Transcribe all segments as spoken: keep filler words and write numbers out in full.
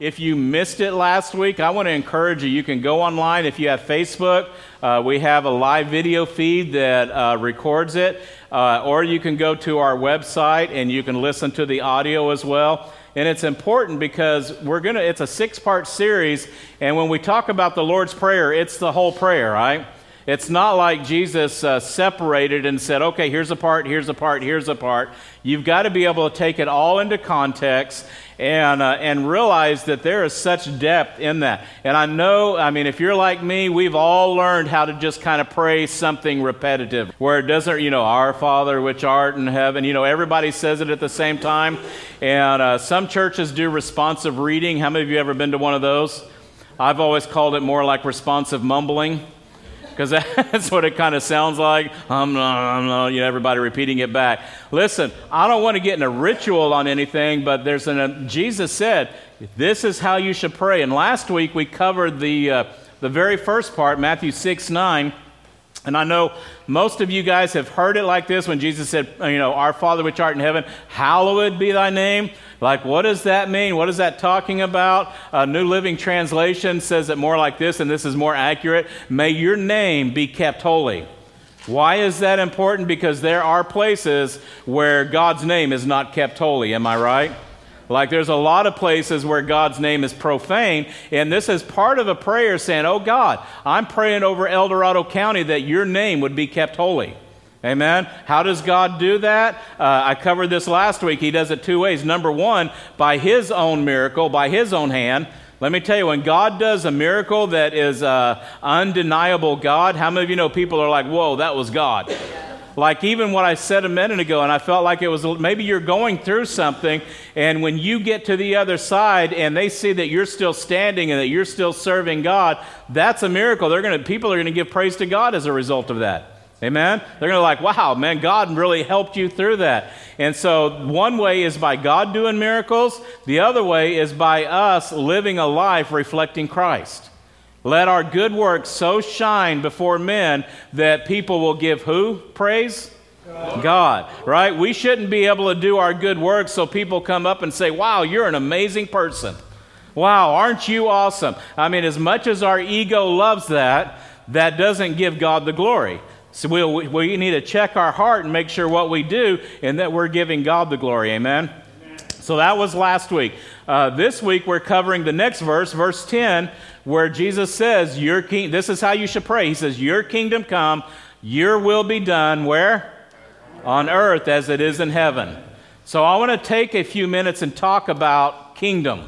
If you missed it last week, I want to encourage you. You can go online. If you have Facebook, uh, we have a live video feed that uh, records it. Uh, or you can go to our website and you can listen to the audio as well. And it's important because we're going to, it's a six-part series. And when we talk about the Lord's Prayer, it's the whole prayer, right? It's not like Jesus uh, separated and said, okay, here's a part, here's a part, here's a part. You've got to be able to take it all into context and uh, and realize that there is such depth in that. And I know, I mean, if you're like me, we've all learned how to just kind of pray something repetitive, where it doesn't, you know, our Father which art in heaven, you know, everybody says it at the same time. And uh, some churches do responsive reading. How many of you ever been to one of those? I've always called it more like responsive mumbling, because that's what it kind of sounds like. Um, um, um, you know, everybody repeating it back. Listen, I don't want to get in a ritual on anything, but there's an, a, Jesus said, this is how you should pray. And last week we covered the uh, the very first part, Matthew six nine. And I know most of you guys have heard it like this when Jesus said, you know, our Father which art in heaven, hallowed be thy name. Like, what does that mean? What is that talking about? Uh, New Living Translation says it more like this, and this is more accurate. May your name be kept holy. Why is that important? Because there are places where God's name is not kept holy. Am I right? Like there's a lot of places where God's name is profane, and this is part of a prayer saying, oh God, I'm praying over El Dorado County that your name would be kept holy. Amen? How does God do that? Uh, I covered this last week. He does it two ways. Number one, by His own miracle, by His own hand. Let me tell you, when God does a miracle that is uh, undeniable God, how many of you know people are like, whoa, that was God? Like even what I said a minute ago, and I felt like it was, maybe you're going through something, and when you get to the other side and they see that you're still standing and that you're still serving God, that's a miracle. They're going to, people are going to give praise to God as a result of that. Amen? They're going to like, wow, man, God really helped you through that. And so one way is by God doing miracles. The other way is by us living a life reflecting Christ. Let our good works so shine before men that people will give who praise? God. God, right? We shouldn't be able to do our good works so people come up and say, wow, you're an amazing person. Wow, aren't you awesome? I mean, as much as our ego loves that, that doesn't give God the glory. So we'll, we need to check our heart and make sure what we do and that we're giving God the glory. Amen? Amen. So that was last week. Uh, this week we're covering the next verse, verse ten, where Jesus says, "Your king." This is how you should pray. He says, "Your kingdom come, your will be done." Where? On earth as it is in heaven. So I want to take a few minutes and talk about kingdom.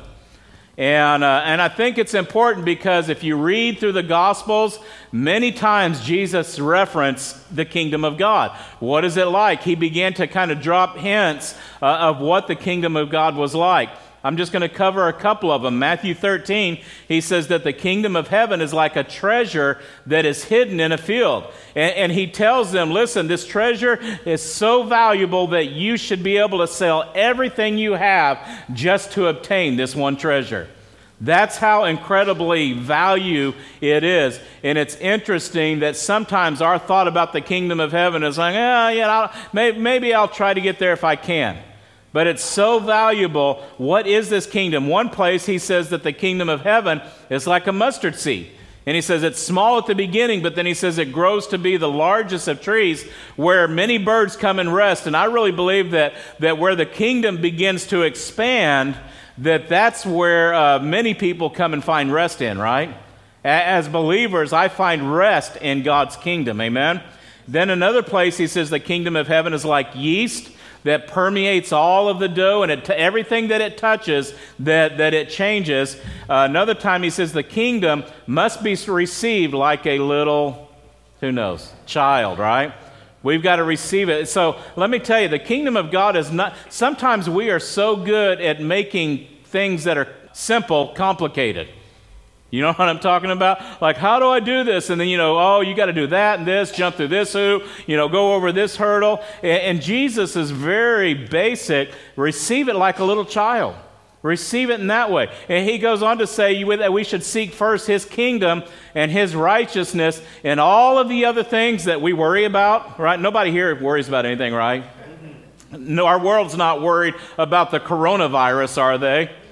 And uh, and I think it's important because if you read through the Gospels, many times Jesus referenced the kingdom of God. What is it like? He began to kind of drop hints uh, of what the kingdom of God was like. I'm just going to cover a couple of them. Matthew thirteen, he says that the kingdom of heaven is like a treasure that is hidden in a field. And, and he tells them, listen, this treasure is so valuable that you should be able to sell everything you have just to obtain this one treasure. That's how incredibly value it is. And it's interesting that sometimes our thought about the kingdom of heaven is like, oh, yeah, I'll, maybe, maybe I'll try to get there if I can. But it's so valuable. What is this kingdom? One place he says that the kingdom of heaven is like a mustard seed. And he says it's small at the beginning, but then he says it grows to be the largest of trees where many birds come and rest. And I really believe that, that where the kingdom begins to expand, that that's where uh, many people come and find rest in, right? As believers, I find rest in God's kingdom, amen? Then another place he says the kingdom of heaven is like yeast that permeates all of the dough and it t- everything that it touches, that, that it changes. Uh, another time he says the kingdom must be received like a little, who knows, child, right? We've got to receive it. So let me tell you, the kingdom of God is not, sometimes we are so good at making things that are simple complicated. You know what I'm talking about? Like, how do I do this? And then, you know, oh, you got to do that and this, jump through this hoop, you know, go over this hurdle. And, and Jesus is very basic. Receive it like a little child. Receive it in that way. And he goes on to say that we should seek first his kingdom and his righteousness and all of the other things that we worry about, right? Nobody here worries about anything, right? No, our world's not worried about the coronavirus, are they?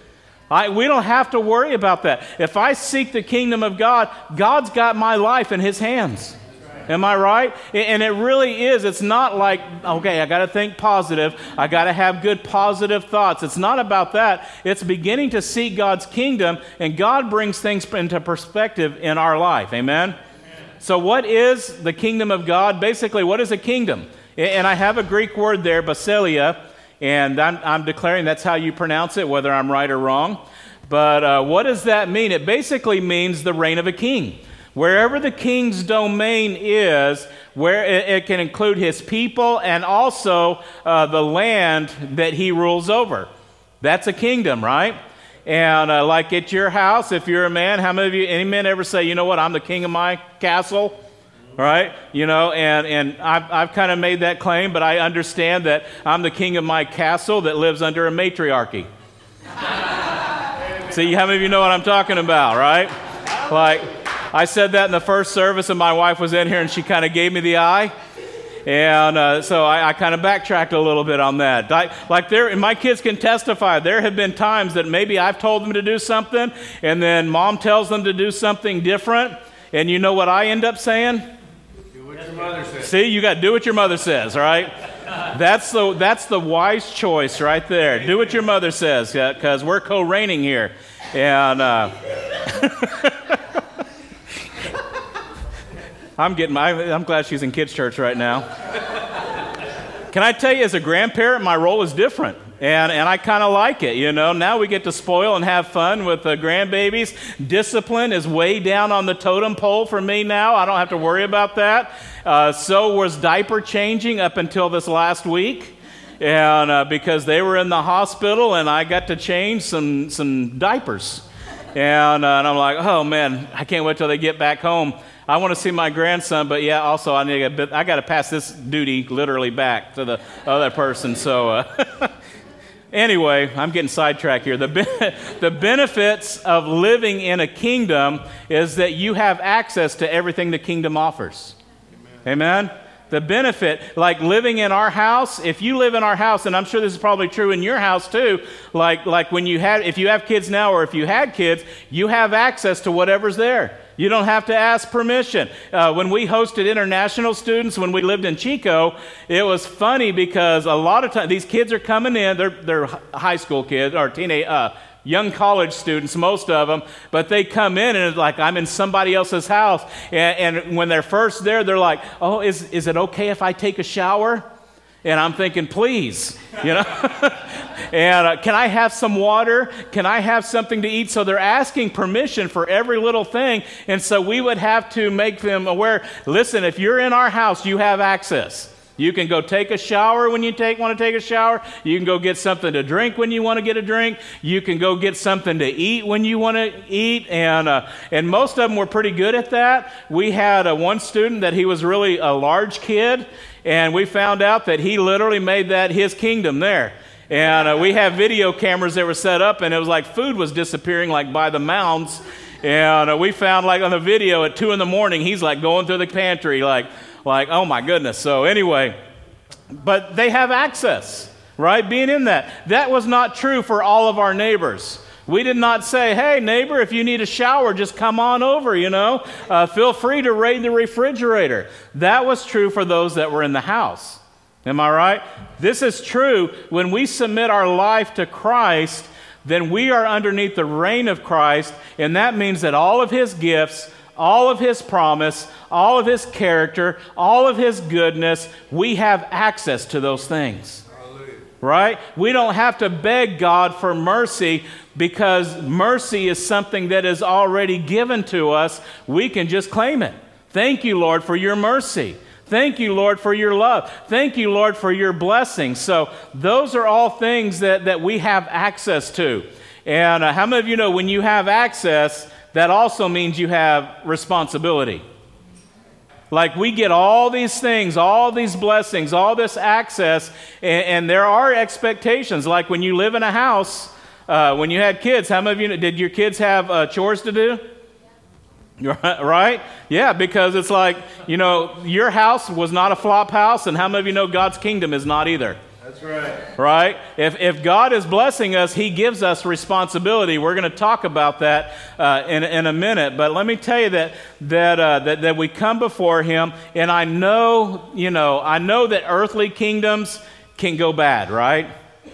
I, we don't have to worry about that. If I seek the kingdom of God, God's got my life in his hands. Am I right? And it really is. It's not like, okay, I got to think positive. I got to have good positive thoughts. It's not about that. It's beginning to seek God's kingdom, and God brings things into perspective in our life. Amen? Amen. So what is the kingdom of God? Basically, what is a kingdom? And I have a Greek word there, basileia, and I'm, I'm declaring that's how you pronounce it, whether I'm right or wrong. But uh, what does that mean? It basically means the reign of a king. Wherever the king's domain is, where it, it can include his people and also uh, the land that he rules over. That's a kingdom, right? And uh, like at your house, if you're a man, how many of you, any men ever say, you know what, I'm the king of my castle? Right? You know, and, and I've, I've kind of made that claim, but I understand that I'm the king of my castle that lives under a matriarchy. See, how many of you know what I'm talking about, right? Like, I said that in the first service, and my wife was in here, and she kind of gave me the eye. And uh, so I, I kind of backtracked a little bit on that. Like, like there, and my kids can testify, there have been times that maybe I've told them to do something, and then mom tells them to do something different, and you know what I end up saying? Do what your mother says. See, you got to do what your mother says, right? That's the, that's the wise choice right there. Do what your mother says, because we're co-reigning here. And... Uh, I'm getting my, I'm glad she's in kids' church right now. Can I tell you, as a grandparent, my role is different. And and I kind of like it, you know. Now we get to spoil and have fun with the grandbabies. Discipline is way down on the totem pole for me now. I don't have to worry about that. Uh, so was diaper changing up until this last week. And uh, because they were in the hospital and I got to change some, some diapers. And, uh, and I'm like, oh man, I can't wait till they get back home. I want to see my grandson, but yeah, also I need a bit, I got to pass this duty literally back to the other person. So uh, anyway, I'm getting sidetracked here. The be- the benefits of living in a kingdom is that you have access to everything the kingdom offers. Amen. Amen? The benefit, like living in our house, if you live in our house, and I'm sure this is probably true in your house too, like like when you had, if you have kids now or if you had kids, you have access to whatever's there. You don't have to ask permission. Uh, when we hosted international students, when we lived in Chico, it was funny because a lot of times these kids are coming in, they're, they're high school kids or teenage, uh, young college students, most of them, but they come in and it's like, I'm in somebody else's house. And, and when they're first there, they're like, oh, is, is it okay if I take a shower? And I'm thinking, please, you know, and uh, can I have some water? Can I have something to eat? So they're asking permission for every little thing. And so we would have to make them aware, listen, if you're in our house, you have access. You can go take a shower when you take want to take a shower. You can go get something to drink when you want to get a drink. You can go get something to eat when you want to eat. And uh, and most of them were pretty good at that. We had uh, one student that he was really a large kid, and we found out that he literally made that his kingdom there. And uh, we have video cameras that were set up, and it was like food was disappearing like by the mounds. And uh, we found like on the video at two in the morning, he's like going through the pantry like, like, oh my goodness. So anyway, but they have access, right? Being in that. That was not true for all of our neighbors. We did not say, hey, neighbor, if you need a shower, just come on over, you know. Uh, feel free to raid the refrigerator. That was true for those that were in the house. Am I right? This is true when we submit our life to Christ, then we are underneath the reign of Christ, and that means that all of his gifts, all of his promise, all of his character, all of his goodness, we have access to those things. Hallelujah. Right? We don't have to beg God for mercy because mercy is something that is already given to us. We can just claim it. Thank you, Lord, for your mercy. Thank you, Lord, for your love. Thank you, Lord, for your blessings. So those are all things that, that we have access to. And uh, how many of you know when you have access, that also means you have responsibility? Like we get all these things, all these blessings, all this access, and, and there are expectations. Like when you live in a house, uh, when you had kids, how many of you know, did your kids have uh, chores to do? Right? Yeah, because it's like, you know, your house was not a flop house, and how many of you know God's kingdom is not either? That's right. Right? If, if God is blessing us, He gives us responsibility. We're going to talk about that uh, in, in a minute. But let me tell you that that, uh, that that we come before Him, and I know, you know, I know that earthly kingdoms can go bad, right?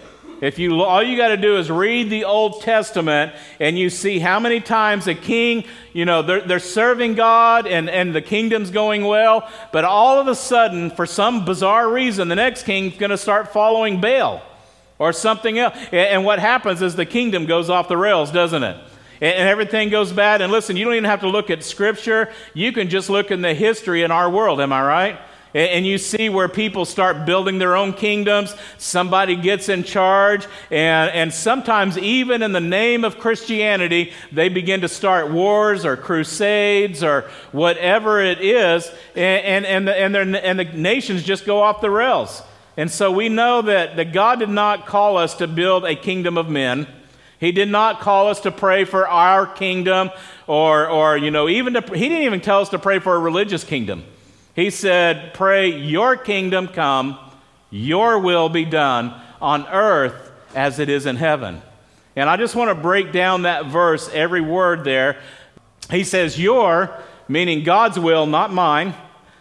If you all you got to do is read the Old Testament, and you see how many times a king, you know, they're, they're serving God and, and the kingdom's going well, but all of a sudden, for some bizarre reason, the next king's going to start following Baal or something else. And, and what happens is the kingdom goes off the rails, doesn't it? And, and everything goes bad. And listen, you don't even have to look at Scripture. You can just look in the history in our world, am I right? And you see where people start building their own kingdoms. Somebody gets in charge. And, and sometimes even in the name of Christianity, they begin to start wars or crusades or whatever it is. And, and, and, the, and, their, and the nations just go off the rails. And so we know that, that God did not call us to build a kingdom of men. He did not call us to pray for our kingdom or, or you know, even to, He didn't even tell us to pray for a religious kingdom. He said, pray, your kingdom come, your will be done on earth as it is in heaven. And I just want to break down that verse, every word there. He says, your, meaning God's will, not mine,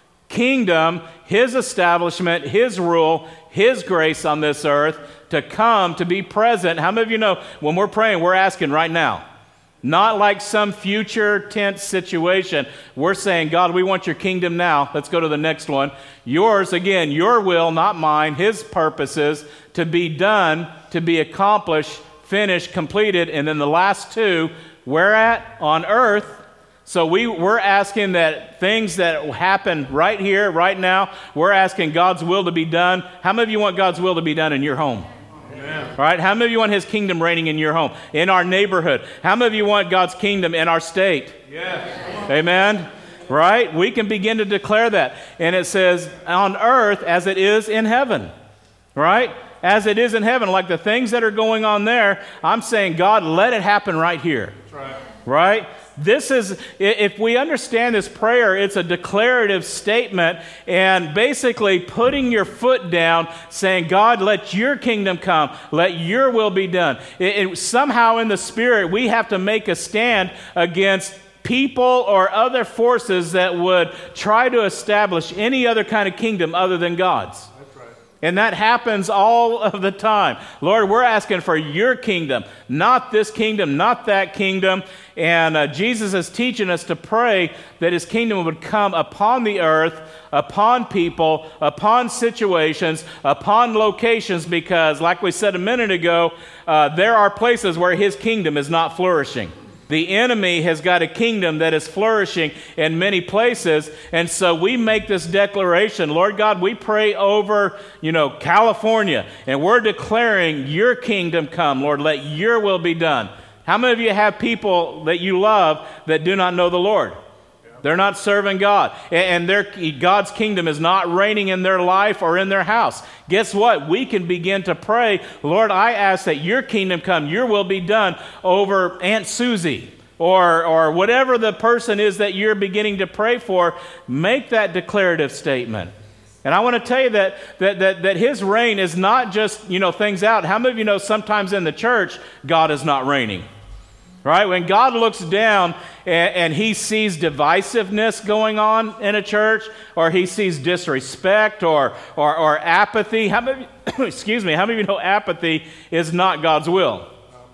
kingdom, His establishment, His rule, His grace on this earth to come, to be present. How many of you know when we're praying, we're asking right now? Not like some future tense situation. We're saying, God, we want your kingdom now. Let's go to the next one. Yours, again, your will, not mine, His purposes to be done, to be accomplished, finished, completed. And then the last two, where at? On earth. So we, we're asking that things that happen right here, right now, we're asking God's will to be done. How many of you want God's will to be done in your home? Amen. Right? How many of you want His kingdom reigning in your home, in our neighborhood? How many of you want God's kingdom in our state? Yes. Amen? Right? We can begin to declare that. And it says, on earth as it is in heaven. Right? As it is in heaven. Like the things that are going on there, I'm saying, God, let it happen right here. That's right. Right? This is, if we understand this prayer, it's a declarative statement and basically putting your foot down, saying, God, let your kingdom come, let your will be done. It, it, somehow in the Spirit, we have to make a stand against people or other forces that would try to establish any other kind of kingdom other than God's. And that happens all of the time. Lord, we're asking for your kingdom, not this kingdom, not that kingdom. And uh, Jesus is teaching us to pray that His kingdom would come upon the earth, upon people, upon situations, upon locations, because like we said a minute ago, uh, there are places where His kingdom is not flourishing. The enemy has got a kingdom that is flourishing in many places, and so we make this declaration. Lord God, we pray over, you know, California, and we're declaring your kingdom come. Lord, let your will be done. How many of you have people that you love that do not know the Lord? They're not serving God, and their, God's kingdom is not reigning in their life or in their house. Guess what? We can begin to pray, Lord, I ask that your kingdom come, your will be done over Aunt Susie or, or whatever the person is that you're beginning to pray for. Make that declarative statement. And I want to tell you that, that, that, that His reign is not just, you know, things out. How many of you know sometimes in the church, God is not reigning? Right? When God looks down and, and He sees divisiveness going on in a church, or He sees disrespect or, or, or apathy, how many, excuse me, how many of you know apathy is not God's will?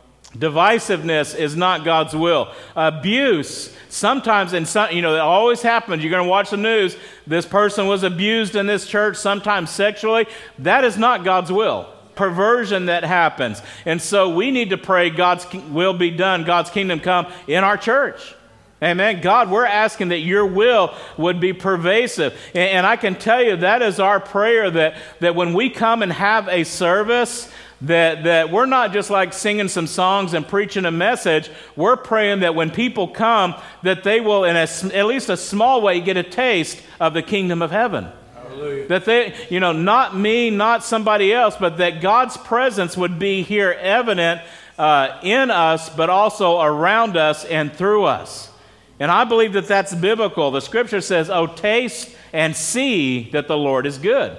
Divisiveness is not God's will. Abuse, sometimes, in some, you know, it always happens. You're going to watch the news. This person was abused in this church, sometimes sexually. That is not God's will. Perversion that happens. And so we need to pray God's will be done, God's kingdom come in our church. Amen. God, we're asking that your will would be pervasive. And, and I can tell you that is our prayer, that, that when we come and have a service, that, that we're not just like singing some songs and preaching a message. We're praying that when people come, that they will in a, at least a small way get a taste of the kingdom of heaven. Hallelujah. That they, you know, not me, not somebody else, but that God's presence would be here evident uh, in us, but also around us and through us. And I believe that that's biblical. The Scripture says, oh, taste and see that the Lord is good.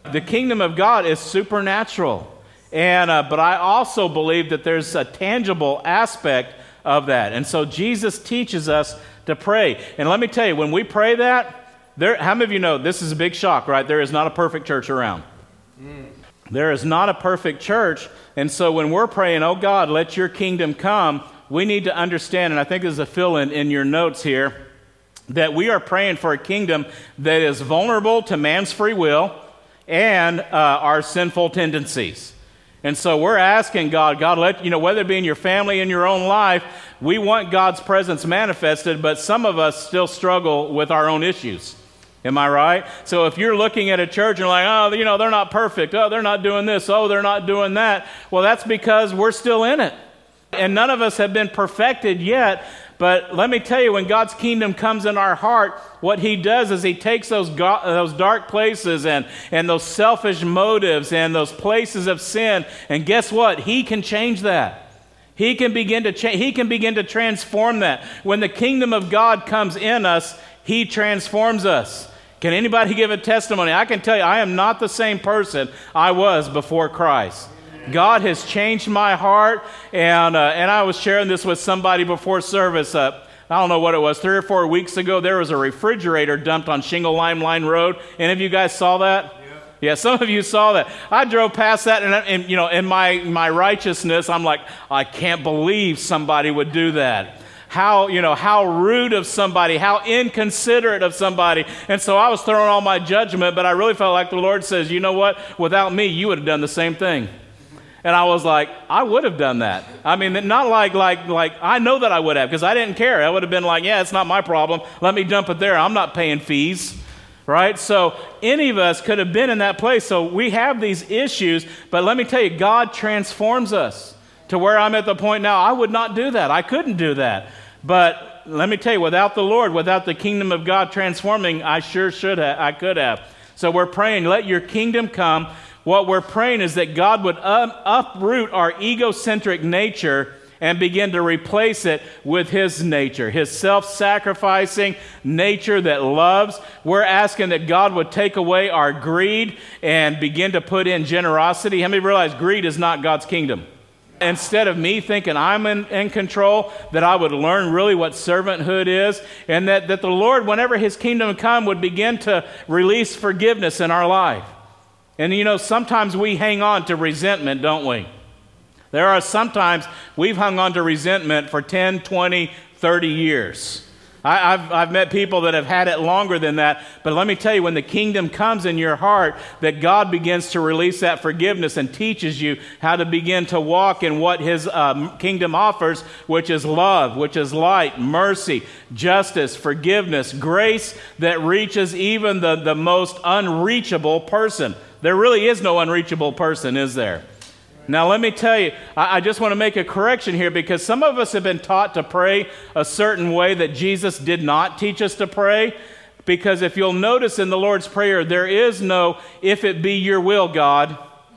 The kingdom of God is supernatural. And uh, but I also believe that there's a tangible aspect of that. And so Jesus teaches us to pray. And let me tell you, when we pray that, there, how many of you know, this is a big shock, right? There is not a perfect church around. Mm. There is not a perfect church. And so when we're praying, oh God, let your kingdom come, we need to understand, and I think there's a fill-in in your notes here, that we are praying for a kingdom that is vulnerable to man's free will and uh, our sinful tendencies. And so we're asking God, God, let, you know, whether it be in your family, in your own life, we want God's presence manifested, but some of us still struggle with our own issues. Am I right? So if you're looking at a church and like, oh, you know, they're not perfect. Oh, they're not doing this. Oh, they're not doing that. Well, that's because we're still in it. And none of us have been perfected yet. But let me tell you, when God's kingdom comes in our heart, what he does is he takes those go- those dark places and, and those selfish motives and those places of sin, and guess what? He can change that. He can begin to change. He can begin to transform that. When the kingdom of God comes in us, he transforms us. Can anybody give a testimony? I can tell you, I am not the same person I was before Christ. God has changed my heart, and uh, and I was sharing this with somebody before service. Uh, I don't know what it was, three or four weeks ago, there was a refrigerator dumped on Shingle Lime Line Road. Any of you guys saw that? Yeah, yeah, some of you saw that. I drove past that, and, and you know, in my, my righteousness, I'm like, I can't believe somebody would do that. How, you know, how rude of somebody, how inconsiderate of somebody. And so I was throwing all my judgment, but I really felt like the Lord says, you know what? Without me, you would have done the same thing. And I was like, I would have done that. I mean, not like, like, like, I know that I would have, because I didn't care. I would have been like, yeah, it's not my problem. Let me dump it there. I'm not paying fees, right? So any of us could have been in that place. So we have these issues, but let me tell you, God transforms us to where I'm at the point now. I would not do that. I couldn't do that. But let me tell you, without the Lord, without the kingdom of God transforming, I sure should have. I could have. So we're praying, let your kingdom come. What we're praying is that God would um, uproot our egocentric nature and begin to replace it with his nature, his self-sacrificing nature that loves. We're asking that God would take away our greed and begin to put in generosity. How many realize greed is not God's kingdom? Instead of me thinking I'm in, in control, that I would learn really what servanthood is, and that, that the Lord, whenever his kingdom would come, would begin to release forgiveness in our life. And you know, sometimes we hang on to resentment, don't we? There are sometimes we've hung on to resentment for ten, twenty, thirty years. I, I've, I've met people that have had it longer than that, but let me tell you, when the kingdom comes in your heart, that God begins to release that forgiveness and teaches you how to begin to walk in what his um, kingdom offers, which is love, which is light, mercy, justice, forgiveness, grace that reaches even the, the most unreachable person. There really is no unreachable person, is there? Now, let me tell you, I, I just want to make a correction here, because some of us have been taught to pray a certain way that Jesus did not teach us to pray. Because if you'll notice in the Lord's Prayer, there is no, if it be your will, God.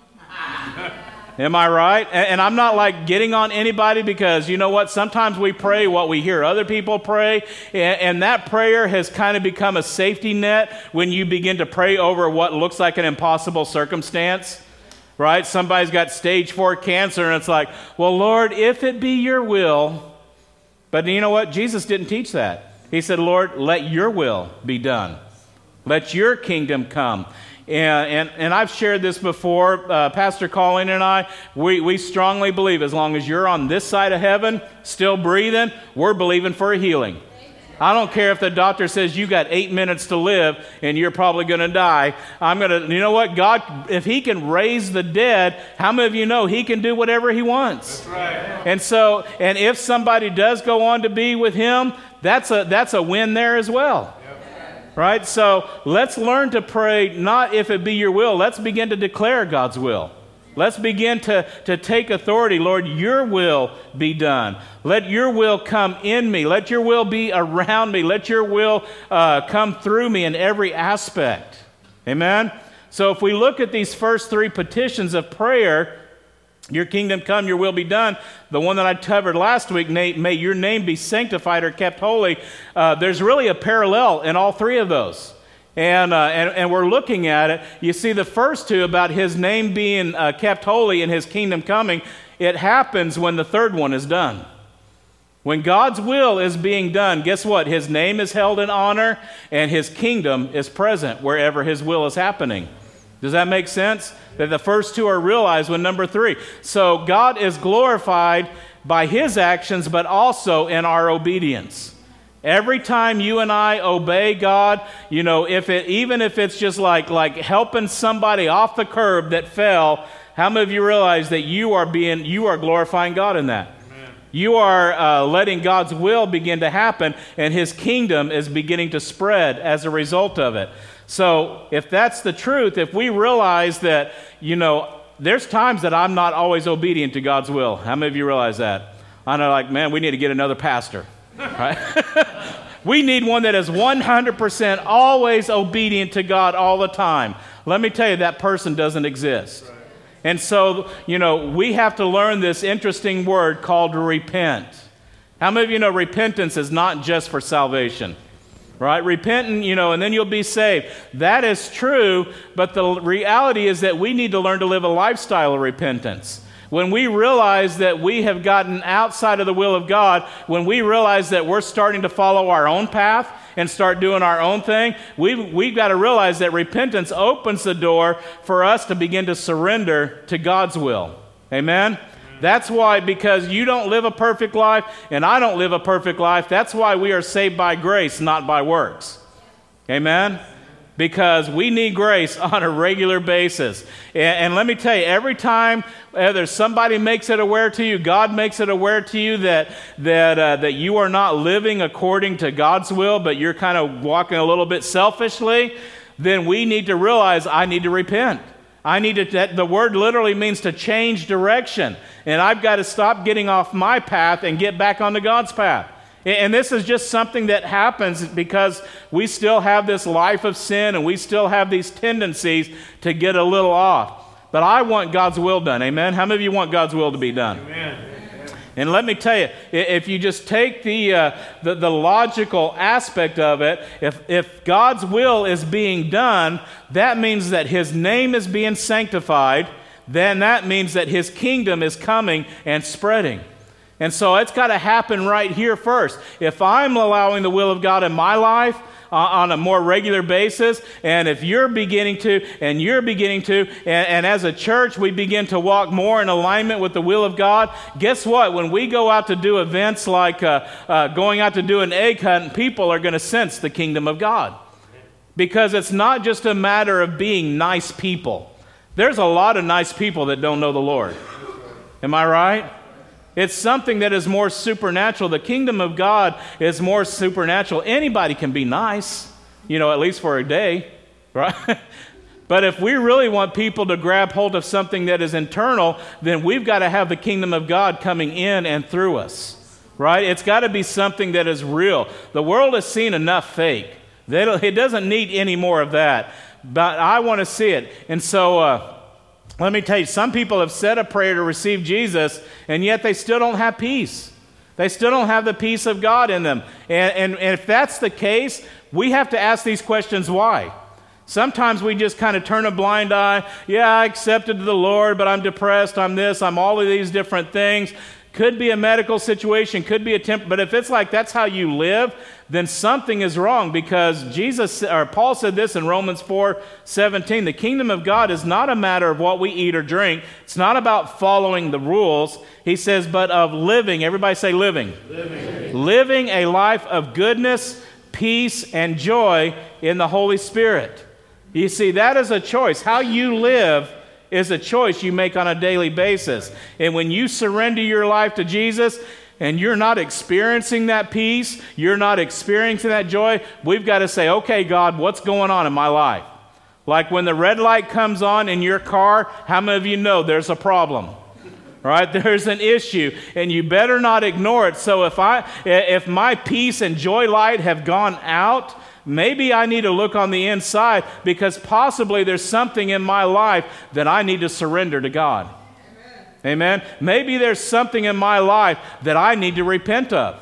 Am I right? And, and I'm not like getting on anybody, because you know what? Sometimes we pray what we hear other people pray, and, and that prayer has kind of become a safety net when you begin to pray over what looks like an impossible circumstance. Right? Somebody's got stage four cancer, and it's like, well, Lord, if it be your will. But you know what? Jesus didn't teach that. He said, Lord, let your will be done. Let your kingdom come. And, and, and I've shared this before. Uh, Pastor Colleen and I, we, we strongly believe as long as you're on this side of heaven, still breathing, we're believing for a healing. I don't care if the doctor says you got eight minutes to live and you're probably going to die. I'm going to, you know what? God, if he can raise the dead, how many of you know he can do whatever he wants? That's right. And so, and if somebody does go on to be with him, that's a, that's a win there as well. Yep. Right? So let's learn to pray, not if it be your will. Let's begin to declare God's will. Let's begin to, to take authority. Lord, your will be done. Let your will come in me. Let your will be around me. Let your will uh, come through me in every aspect. Amen? So if we look at these first three petitions of prayer, your kingdom come, your will be done. The one that I covered last week, may your name be sanctified or kept holy. Uh, there's really a parallel in all three of those. And, uh, and, and we're looking at it. You see, the first two about his name being uh, kept holy and his kingdom coming, it happens when the third one is done. When God's will is being done, guess what? His name is held in honor and his kingdom is present wherever his will is happening. Does that make sense? That the first two are realized when number three. So God is glorified by his actions, but also in our obedience. Every time you and I obey God, you know, if it even if it's just like like helping somebody off the curb that fell, how many of you realize that you are being you are glorifying God in that? Amen. You are uh, letting God's will begin to happen, and his kingdom is beginning to spread as a result of it. So if that's the truth, if we realize that, you know, there's times that I'm not always obedient to God's will. How many of you realize that? I know, like, man, we need to get another pastor. Right? We need one that is one hundred percent always obedient to God all the time. Let me tell you, that person doesn't exist. Right. And so, you know, we have to learn this interesting word called repent. How many of you know repentance is not just for salvation? Right? Repenting, you know, and then you'll be saved. That is true, but the reality is that we need to learn to live a lifestyle of repentance. When we realize that we have gotten outside of the will of God, when we realize that we're starting to follow our own path and start doing our own thing, we've, we've got to realize that repentance opens the door for us to begin to surrender to God's will. Amen? Amen. That's why, because you don't live a perfect life and I don't live a perfect life, that's why we are saved by grace, not by works. Amen? Because we need grace on a regular basis. And, and let me tell you, every time whether somebody makes it aware to you, God makes it aware to you that that uh, that you are not living according to God's will, but you're kind of walking a little bit selfishly, then we need to realize I need to repent. I need to, that, the word literally means to change direction. And I've got to stop getting off my path and get back onto God's path. And this is just something that happens because we still have this life of sin and we still have these tendencies to get a little off. But I want God's will done. Amen? How many of you want God's will to be done? Amen. And let me tell you, if you just take the, uh, the, the logical aspect of it, if, if God's will is being done, that means that his name is being sanctified, then that means that his kingdom is coming and spreading. And so it's got to happen right here first. If I'm allowing the will of God in my life uh, on a more regular basis, and if you're beginning to, and you're beginning to, and, and as a church we begin to walk more in alignment with the will of God, guess what? When we go out to do events like uh, uh, going out to do an egg hunt, people are going to sense the kingdom of God. Because it's not just a matter of being nice people. There's a lot of nice people that don't know the Lord. Am I right? It's something that is more supernatural. The kingdom of God is more supernatural. Anybody can be nice, you know, at least for a day, right? But if we really want people to grab hold of something that is internal, then we've got to have the kingdom of God coming in and through us, right? It's got to be something that is real. The world has seen enough fake. They don't, it doesn't need any more of that. But I want to see it. And so... Uh, Let me tell you, some people have said a prayer to receive Jesus, and yet they still don't have peace. They still don't have the peace of God in them. And, and, and if that's the case, we have to ask these questions, why? Sometimes we just kind of turn a blind eye. Yeah, I accepted the Lord, but I'm depressed, I'm this, I'm all of these different things. Could be a medical situation, could be a temp. But if it's like that's how you live, then something is wrong, because Jesus or Paul said this in Romans four seventeen. The kingdom of God is not a matter of what we eat or drink. It's not about following the rules. He says, but of living. Everybody say living. Living. Living a life of goodness, peace, and joy in the Holy Spirit. You see, that is a choice. How you live is a choice you make on a daily basis. And when you surrender your life to Jesus and you're not experiencing that peace, you're not experiencing that joy, we've got to say, okay, God, what's going on in my life? Like when the red light comes on in your car, how many of you know there's a problem? Right? There's an issue, and you better not ignore it. So if I, if my peace and joy light have gone out, maybe I need to look on the inside, because possibly there's something in my life that I need to surrender to God. Amen. Amen. Maybe there's something in my life that I need to repent of.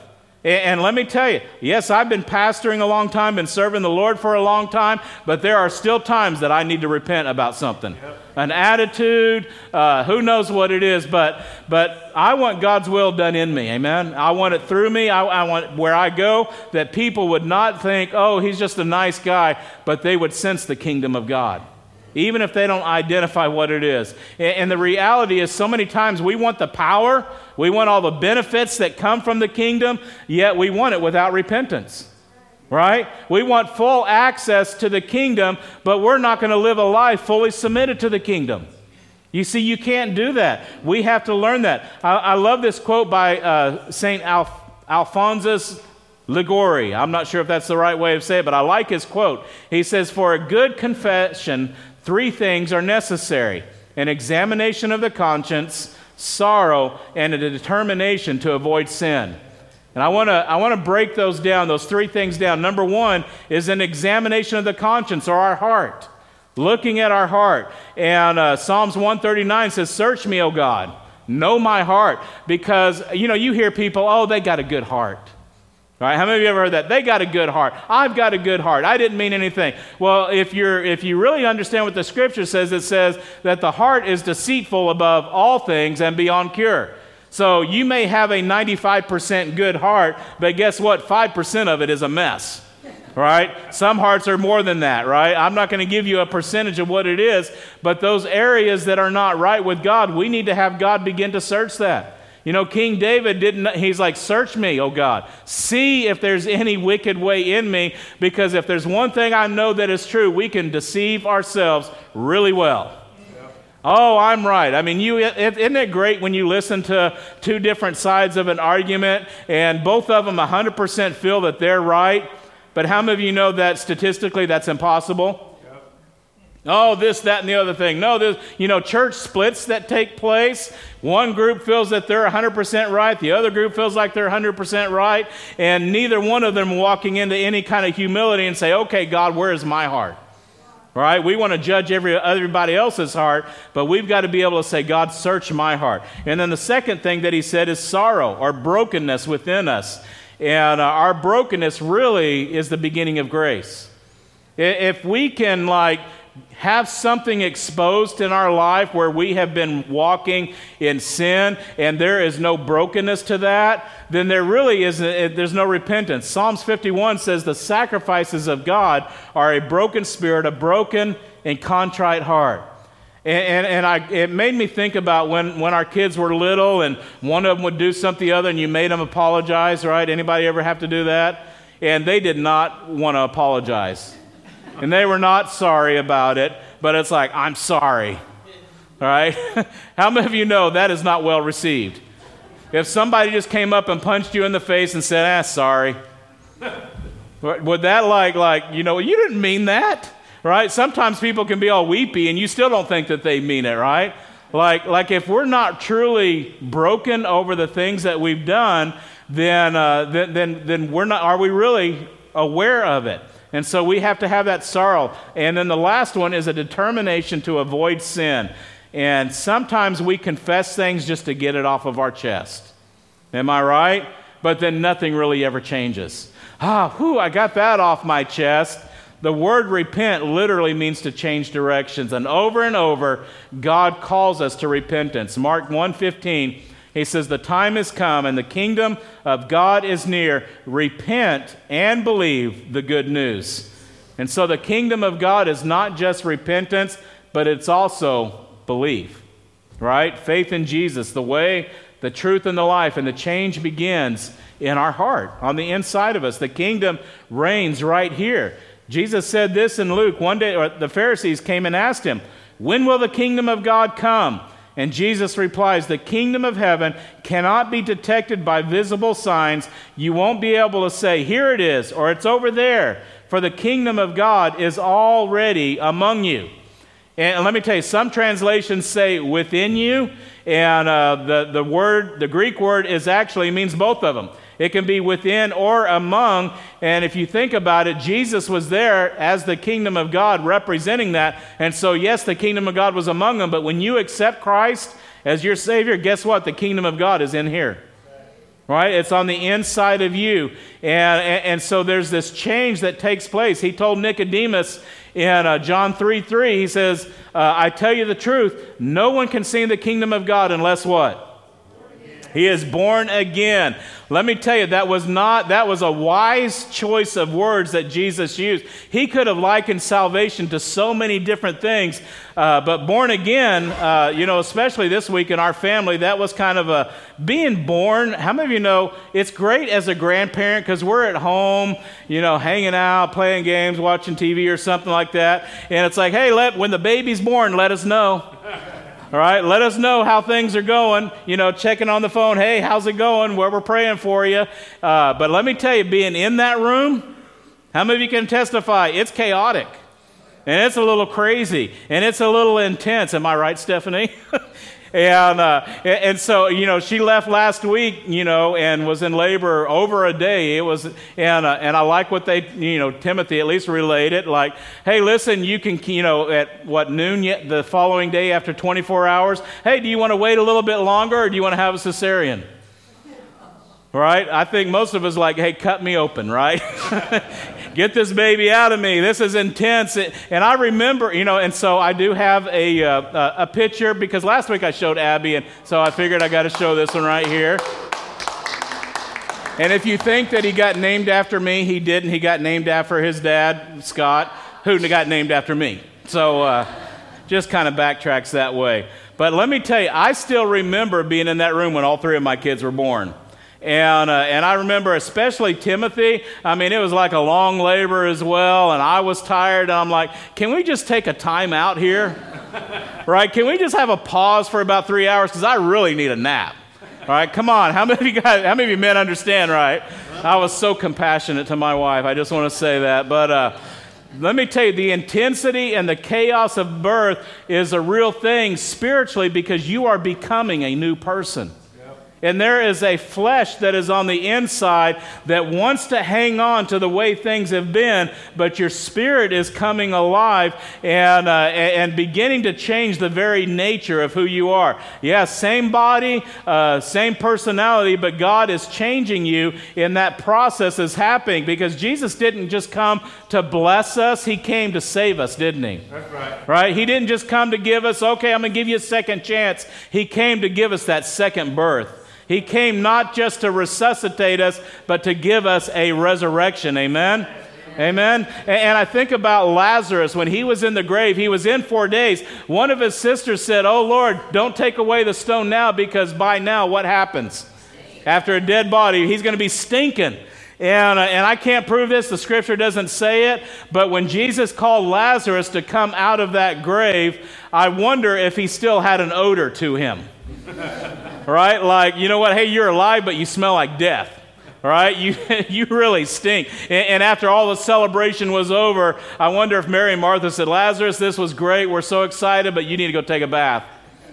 And let me tell you, yes, I've been pastoring a long time, been serving the Lord for a long time, but there are still times that I need to repent about something. Yep. An attitude, uh, who knows what it is, but but I want God's will done in me, amen? I want it through me. I, I want where I go that people would not think, oh, he's just a nice guy, but they would sense the kingdom of God, even if they don't identify what it is. And, and the reality is so many times we want the power, we want all the benefits that come from the kingdom, yet we want it without repentance, right? We want full access to the kingdom, but we're not going to live a life fully submitted to the kingdom. You see, you can't do that. We have to learn that. I, I love this quote by uh, Saint Alf, Alphonsus Liguori. I'm not sure if that's the right way of saying it, but I like his quote. He says, "For a good confession, three things are necessary: an examination of the conscience, sorrow, and a determination to avoid sin." And I want to I want to break those down, those three things down. Number one is an examination of the conscience, or our heart, looking at our heart. And uh, Psalms one thirty-nine says, "Search me, O God, know my heart." Because, you know, you hear people, oh, they got a good heart. Right? How many of you ever heard that? They got a good heart. I've got a good heart. I didn't mean anything. Well, if you're if you really understand what the scripture says, it says that the heart is deceitful above all things and beyond cure. So you may have a ninety-five percent good heart, but guess what? five percent of it is a mess. Right? Some hearts are more than that, right? I'm not going to give you a percentage of what it is, but those areas that are not right with God, we need to have God begin to search that. You know, King David didn't, he's like, "Search me, O God. See if there's any wicked way in me," because if there's one thing I know that is true, we can deceive ourselves really well. Yeah. Oh, I'm right. I mean, you, isn't it great when you listen to two different sides of an argument and both of them one hundred percent feel that they're right? But how many of you know that statistically that's impossible? Oh, this, that, and the other thing. No, there's, you know, church splits that take place. One group feels that they're one hundred percent right. The other group feels like they're one hundred percent right. And neither one of them walking into any kind of humility and say, okay, God, where is my heart? Right? We want to judge every everybody else's heart, but we've got to be able to say, God, search my heart. And then the second thing that he said is sorrow, or brokenness within us. And uh, our brokenness really is the beginning of grace. If we can, like, have something exposed in our life where we have been walking in sin and there is no brokenness to that, then there really isn't, there's no repentance. Psalms fifty-one says the sacrifices of God are a broken spirit, a broken and contrite heart. And, and, and I, it made me think about when, when our kids were little and one of them would do something other and you made them apologize, right? Anybody ever have to do that? And they did not want to apologize. And they were not sorry about it, but it's like, I'm sorry. All right? How many of you know that is not well received? If somebody just came up and punched you in the face and said, ah, sorry, would that like, like, you know, you didn't mean that, right? Sometimes people can be all weepy and you still don't think that they mean it, right? Like, like if we're not truly broken over the things that we've done, then, uh, then, then, then we're not, are we really aware of it? And so we have to have that sorrow. And then the last one is a determination to avoid sin. And sometimes we confess things just to get it off of our chest. Am I right? But then nothing really ever changes. Ah, whew, I got that off my chest. The word repent literally means to change directions. And over and over, God calls us to repentance. Mark one fifteen, he says, the time has come and the kingdom of God is near. Repent and believe the good news. And so the kingdom of God is not just repentance, but it's also belief, right? Faith in Jesus, the way, the truth, and the life. And the change begins in our heart, on the inside of us. The kingdom reigns right here. Jesus said this in Luke. One day, or the Pharisees came and asked him, when will the kingdom of God come? And Jesus replies, the kingdom of heaven cannot be detected by visible signs. You won't be able to say, here it is, or it's over there, for the kingdom of God is already among you. And let me tell you, some translations say within you, and uh, the, the word, the Greek word is actually means both of them. It can be within or among, and if you think about it, Jesus was there as the kingdom of God representing that, and so yes, the kingdom of God was among them, but when you accept Christ as your Savior, guess what? The kingdom of God is in here. right? It's on the inside of you. And, and, and so there's this change that takes place. He told Nicodemus in uh, John three three, he says, uh, I tell you the truth, no one can see the kingdom of God unless what? He is born again. Let me tell you, that was not, that was a wise choice of words that Jesus used. He could have likened salvation to so many different things, uh, but born again, uh, you know, especially this week in our family, that was kind of a, being born. How many of you know it's great as a grandparent because we're at home, you know, hanging out, playing games, watching T V or something like that, and it's like, hey, let when the baby's born, let us know. All right, let us know how things are going, you know, checking on the phone, hey, how's it going, where we're praying for you. Uh, but let me tell you, being in that room, how many of you can testify? It's chaotic, and it's a little crazy, and it's a little intense. Am I right, Stephanie? And uh, and so, you know, she left last week, you know, and was in labor over a day. It was, and uh, and I like what they, you know, Timothy at least relayed it. Like, hey, listen, you can, you know, at what, noon yet the following day after twenty-four hours, hey, do you want to wait a little bit longer or do you want to have a cesarean? Right? I think most of us like, hey, cut me open, right? Get this baby out of me. This is intense. And I remember, you know, and so I do have a uh, a picture because last week I showed Abby, and so I figured I got to show this one right here. And if you think that he got named after me, he didn't. He got named after his dad, Scott, who got named after me. So uh, just kind of backtracks that way. But let me tell you, I still remember being in that room when all three of my kids were born. And uh, and I remember especially Timothy. I mean, it was like a long labor as well, and I was tired. And I'm like, can we just take a time out here? Right? Can we just have a pause for about three hours? Because I really need a nap. All right, come on. How many of you guys, how many of you men understand, right? I was so compassionate to my wife. I just want to say that. But uh, let me tell you, the intensity and the chaos of birth is a real thing spiritually because you are becoming a new person. And there is a flesh that is on the inside that wants to hang on to the way things have been, but your spirit is coming alive and uh, and beginning to change the very nature of who you are. Yeah, same body, uh, same personality, but God is changing you, and that process is happening because Jesus didn't just come to bless us, He came to save us, didn't He? That's right. Right? He didn't just come to give us, okay, I'm going to give you a second chance. He came to give us that second birth. He came not just to resuscitate us, but to give us a resurrection. Amen? Amen? And I think about Lazarus. When he was in the grave, he was in four days. One of his sisters said, oh, Lord, don't take away the stone now, because by now, what happens? After a dead body, he's going to be stinking. And, uh, and I can't prove this. The scripture doesn't say it. But when Jesus called Lazarus to come out of that grave, I wonder if he still had an odor to him. Right? Like, you know what? Hey, you're alive, but you smell like death. Right? You you really stink. And, and after all the celebration was over, I wonder if Mary and Martha said, Lazarus, this was great. We're so excited, but you need to go take a bath.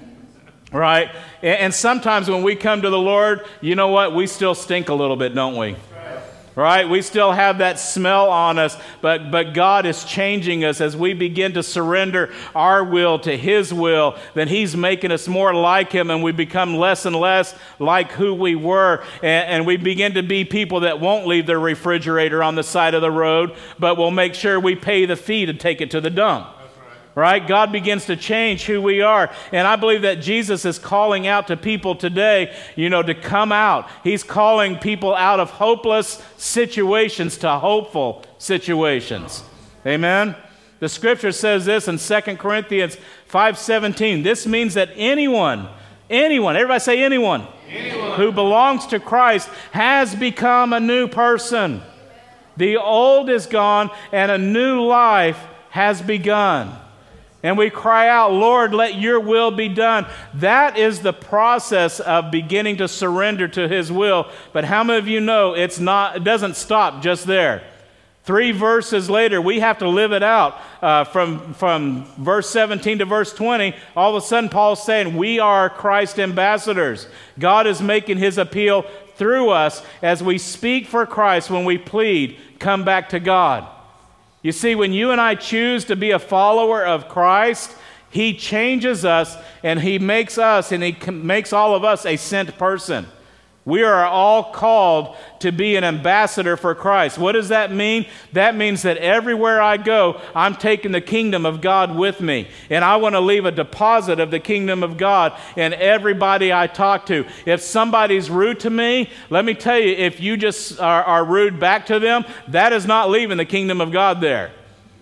Right? And, and sometimes when we come to the Lord, you know what? We still stink a little bit, don't we? Right? We still have that smell on us, but, but God is changing us as we begin to surrender our will to His will. Then He's making us more like Him, and we become less and less like who we were. And, and we begin to be people that won't leave their refrigerator on the side of the road, but will make sure we pay the fee to take it to the dump. Right? God begins to change who we are. And I believe that Jesus is calling out to people today, you know, to come out. He's calling people out of hopeless situations to hopeful situations. Amen? The scripture says this in Second Corinthians five seventeen. This means that anyone, anyone, everybody say anyone, anyone who belongs to Christ has become a new person. The old is gone and a new life has begun. And we cry out, Lord, let your will be done. That is the process of beginning to surrender to His will. But how many of you know it's not? It doesn't stop just there. Three verses later, we have to live it out. Uh, from, from verse seventeen to verse twenty, all of a sudden Paul's saying, we are Christ ambassadors. God is making His appeal through us as we speak for Christ, when we plead, come back to God. You see, when you and I choose to be a follower of Christ, He changes us, and He makes us, and He makes all of us a sent person. We are all called to be an ambassador for Christ. What does that mean? That means that everywhere I go, I'm taking the kingdom of God with me. And I want to leave a deposit of the kingdom of God in everybody I talk to. If somebody's rude to me, let me tell you, if you just are, are rude back to them, that is not leaving the kingdom of God there.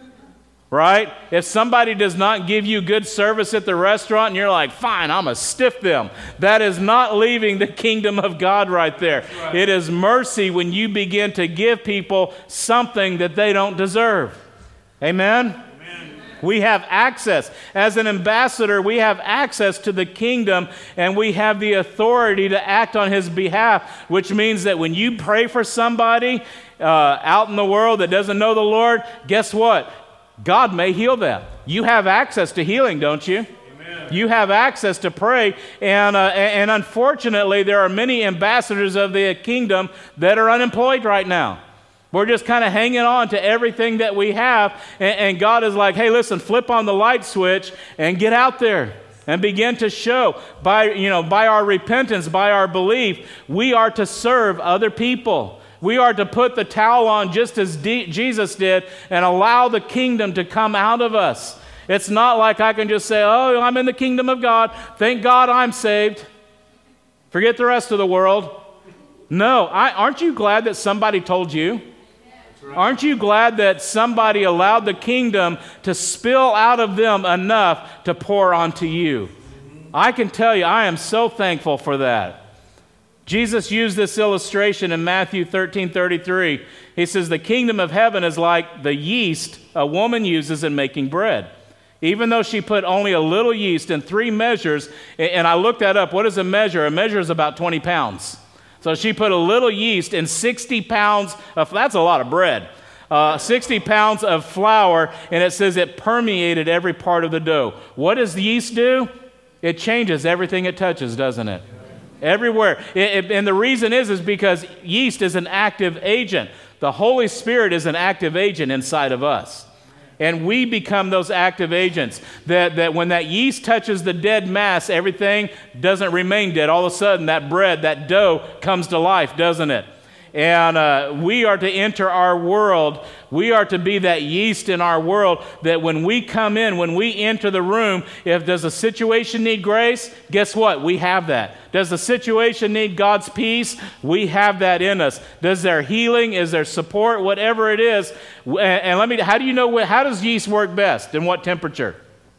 Right? If somebody does not give you good service at the restaurant and you're like, fine, I'm going to stiff them, that is not leaving the kingdom of God right there. Right. It is mercy when you begin to give people something that they don't deserve. Amen? Amen. We have access. As an ambassador, we have access to the kingdom, and we have the authority to act on his behalf, which means that when you pray for somebody uh, out in the world that doesn't know the Lord, guess what? God may heal them. You have access to healing, don't you? Amen. You have access to pray. And, uh, and unfortunately, there are many ambassadors of the kingdom that are unemployed right now. We're just kind of hanging on to everything that we have. And, and God is like, hey, listen, flip on the light switch and get out there and begin to show by, you know, by our repentance, by our belief, we are to serve other people. We are to put the towel on just as D- Jesus did and allow the kingdom to come out of us. It's not like I can just say, oh, I'm in the kingdom of God. Thank God I'm saved. Forget the rest of the world. No, I, aren't you glad that somebody told you? Right. Aren't you glad that somebody allowed the kingdom to spill out of them enough to pour onto you? I can tell you, I am so thankful for that. Jesus used this illustration in Matthew thirteen thirty-three. He says, the kingdom of heaven is like the yeast a woman uses in making bread. Even though she put only a little yeast in three measures, and I looked that up. What is a measure? A measure is about twenty pounds. So she put a little yeast in sixty pounds of, that's a lot of bread, uh, sixty pounds of flour, and it says it permeated every part of the dough. What does the yeast do? It changes everything it touches, doesn't it? Everywhere. It, it, and the reason is, is because yeast is an active agent. The Holy Spirit is an active agent inside of us. And we become those active agents. That, that when that yeast touches the dead mass, everything doesn't remain dead. All of a sudden, that bread, that dough comes to life, doesn't it? And uh, we are to enter our world. We are to be that yeast in our world that when we come in, when we enter the room, if does a situation need grace, guess what? We have that. Does the situation need God's peace? We have that in us. Does there healing? Is there support? Whatever it is. And, and let me, how do you know, what, how does yeast work best? In what temperature?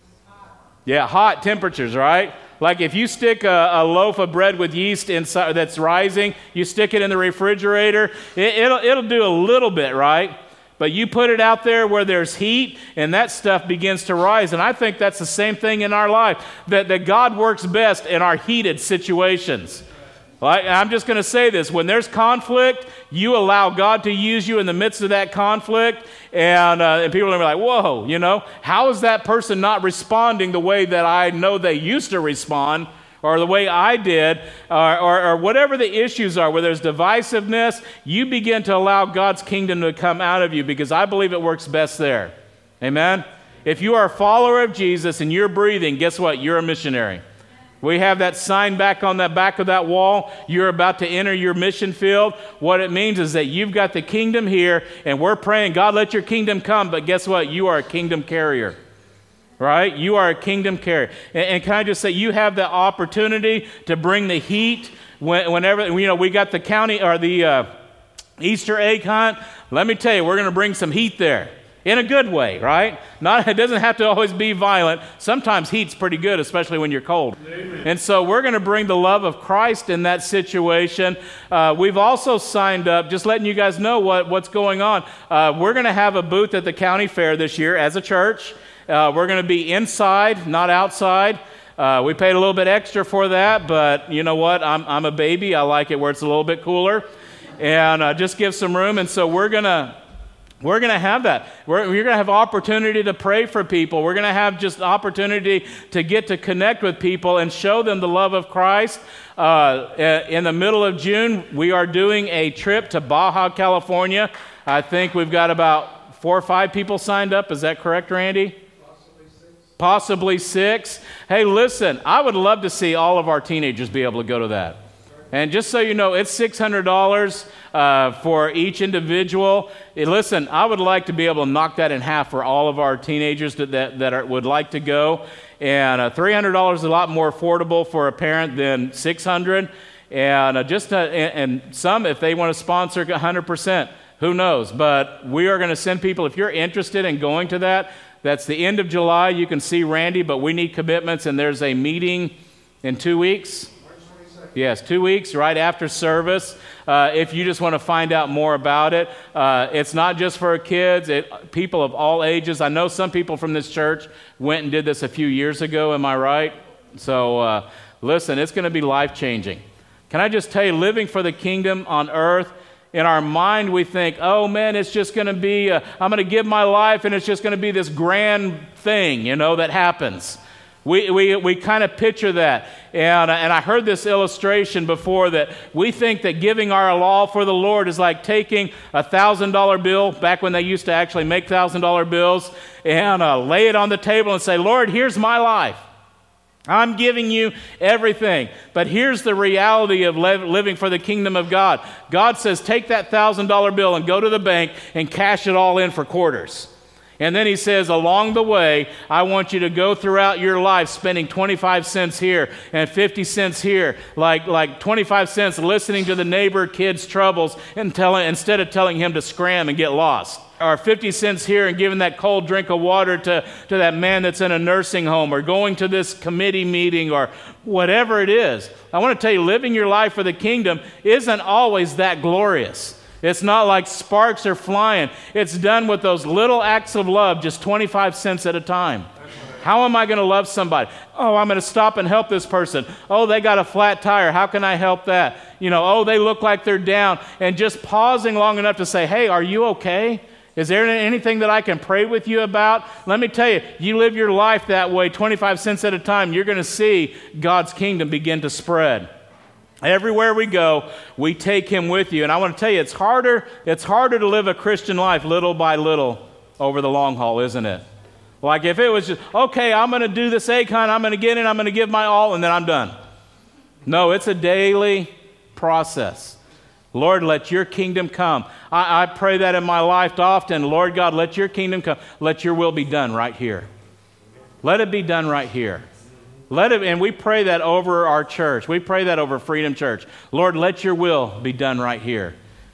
Yeah, hot temperatures, right? Like if you stick a, a loaf of bread with yeast inside that's rising, you stick it in the refrigerator, it, it'll, it'll do a little bit, right? But you put it out there where there's heat, and that stuff begins to rise. And I think that's the same thing in our life, that, that God works best in our heated situations. Like, I'm just going to say this. When there's conflict, you allow God to use you in the midst of that conflict, and, uh, and people are going to be like, whoa, you know, how is that person not responding the way that I know they used to respond, or the way I did, or, or, or whatever the issues are, where there's divisiveness, you begin to allow God's kingdom to come out of you, because I believe it works best there. Amen? If you are a follower of Jesus and you're breathing, guess what? You're a missionary. We have that sign back on the back of that wall. You're about to enter your mission field. What it means is that you've got the kingdom here, and we're praying, God, let your kingdom come. But guess what? You are a kingdom carrier, right? You are a kingdom carrier. And, and can I just say, you have the opportunity to bring the heat when, whenever, you know, we got the county or the uh, Easter egg hunt. Let me tell you, we're going to bring some heat there. In a good way, right? Not, it doesn't have to always be violent. Sometimes heat's pretty good, especially when you're cold. Amen. And so we're going to bring the love of Christ in that situation. Uh, we've also signed up, just letting you guys know what, what's going on. Uh, we're going to have a booth at the county fair this year as a church. Uh, we're going to be inside, not outside. Uh, we paid a little bit extra for that, but you know what? I'm, I'm a baby. I like it where it's a little bit cooler. And uh, just give some room. And so we're going to We're going to have that. We're, we're going to have opportunity to pray for people. We're going to have just opportunity to get to connect with people and show them the love of Christ. Uh, in the middle of June, we are doing a trip to Baja, California. I think we've got about four or five people signed up. Is that correct, Randy? Possibly six. Possibly six. Hey, listen, I would love to see all of our teenagers be able to go to that. And just so you know, it's six hundred dollars uh, for each individual. Eh, listen, I would like to be able to knock that in half for all of our teenagers that, that, that are, would like to go. And uh, three hundred dollars is a lot more affordable for a parent than six hundred dollars. And uh, just uh, and, and some, if they want to sponsor one hundred percent, who knows? But we are going to send people. If you're interested in going to that, that's the end of July. You can see Randy, but we need commitments, and there's a meeting in two weeks. Yes, two weeks right after service. Uh, if you just want to find out more about it, uh, it's not just for kids. It, people of all ages. I know some people from this church went and did this a few years ago. Am I right? So uh, listen, it's going to be life-changing. Can I just tell you, living for the kingdom on earth, in our mind we think, oh man, it's just going to be, a, I'm going to give my life and it's just going to be this grand thing, you know, that happens. We we we kind of picture that. And, and I heard this illustration before that we think that giving our all for the Lord is like taking a one thousand dollar bill, back when they used to actually make one thousand dollar bills, and uh, lay it on the table and say, Lord, here's my life. I'm giving you everything. But here's the reality of li- living for the kingdom of God. God says, take that one thousand dollar bill and go to the bank and cash it all in for quarters. And then he says, along the way, I want you to go throughout your life spending twenty-five cents here and fifty cents here, like, like twenty-five cents listening to the neighbor kid's troubles and telling, instead of telling him to scram and get lost. Or fifty cents here and giving that cold drink of water to, to that man that's in a nursing home, or going to this committee meeting, or whatever it is. I want to tell you, living your life for the kingdom isn't always that glorious. It's not like sparks are flying. It's done with those little acts of love, just twenty-five cents at a time. How am I going to love somebody? Oh, I'm going to stop and help this person. Oh, they got a flat tire. How can I help that? You know, oh, they look like they're down. And just pausing long enough to say, hey, are you okay? Is there anything that I can pray with you about? Let me tell you, you live your life that way, twenty-five cents at a time, you're going to see God's kingdom begin to spread. Everywhere we go, we take him with you. And I want to tell you, it's harder, it's harder to live a Christian life little by little over the long haul, isn't it? Like if it was just, okay, I'm going to do this Acon, I'm going to get in, I'm going to give my all, and then I'm done. No, it's a daily process. Lord, let your kingdom come. I, I pray that in my life often. Lord God, let your kingdom come. Let your will be done right here. Let it be done right here. Let it, and we pray that over our church. We pray that over Freedom Church. Lord, let your will be done right here.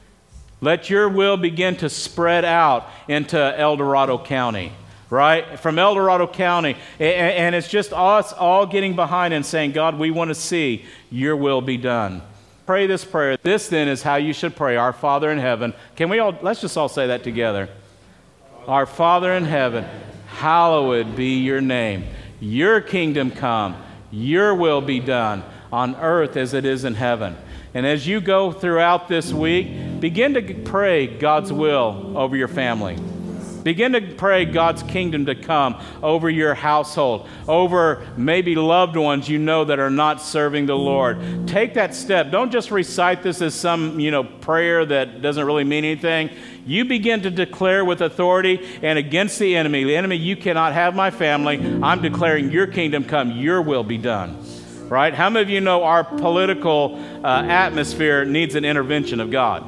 Let your will begin to spread out into El Dorado County, right? From El Dorado County. And, and it's just us all getting behind and saying, God, we want to see your will be done. Pray this prayer. This then is how you should pray. Our Father in heaven. Can we all, let's just all say that together. Our Father in heaven, hallowed be your name. Your kingdom come, your will be done on earth as it is in heaven. And as you go throughout this week, begin to pray God's will over your family. Begin to pray God's kingdom to come over your household, over maybe loved ones you know that are not serving the Lord. Take that step. Don't just recite this as some, you know, prayer that doesn't really mean anything. You begin to declare with authority and against the enemy. The enemy, you cannot have my family. I'm declaring your kingdom come, your will be done. Right? How many of you know our political uh, atmosphere needs an intervention of God?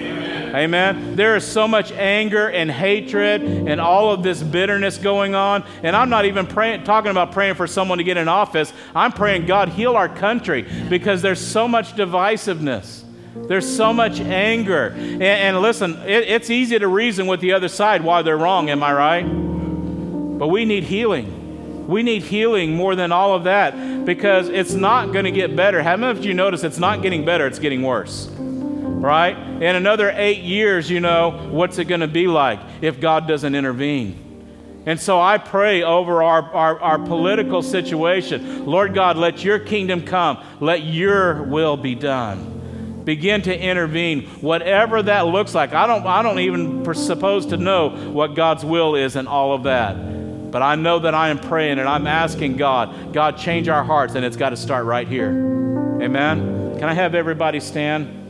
Amen. There is so much anger and hatred and all of this bitterness going on. And I'm not even praying, talking about praying for someone to get in office. I'm praying, God, heal our country, because there's so much divisiveness. There's so much anger. And, and listen, it, it's easy to reason with the other side why they're wrong. Am I right? But we need healing. We need healing more than all of that, because it's not going to get better. How many of you notice it's not getting better, it's getting worse? Right? In another eight years, you know, what's it going to be like if God doesn't intervene? And so I pray over our, our, our political situation. Lord God, let your kingdom come. Let your will be done. Begin to intervene, whatever that looks like. I don't, I don't even suppose to know what God's will is in all of that. But I know that I am praying and I'm asking God, God, change our hearts, and it's got to start right here. Amen? Can I have everybody stand?